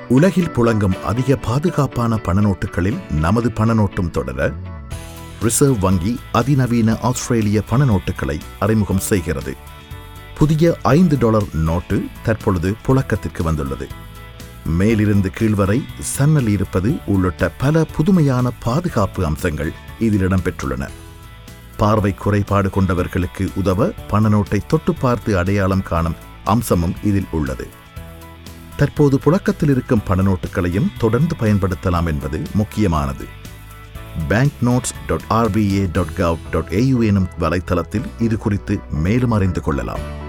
உலகில் புழங்கும் அதிக பாதுகாப்பான பணநோட்டுகளில் நமது பணநோட்டும் தொடர ரிசர்வ் வங்கி அதிநவீன ஆஸ்திரேலிய பணநோட்டுகளை அறிமுகம் செய்கிறது. புதிய $5 நோட்டு தற்பொழுது புழக்கத்திற்கு வந்துள்ளது. மேலிருந்து கீழ்வரை சன்னல் இருப்பது உள்ளிட்ட பல புதுமையான பாதுகாப்பு அம்சங்கள் இதில் இடம்பெற்றுள்ளன. பார்வை குறைபாடு கொண்டவர்களுக்கு உதவ பணநோட்டை தொட்டு பார்த்து அடையாளம் காணும் அம்சமும் இதில் உள்ளது. தற்போது புழக்கத்தில் இருக்கும் பணநோட்டுகளையும் தொடர்ந்து பயன்படுத்தலாம் என்பது முக்கியமானது. banknotes.rba.gov.au எனும் வலைத்தளத்தில் இது குறித்து மேலும் அறிந்து கொள்ளலாம்.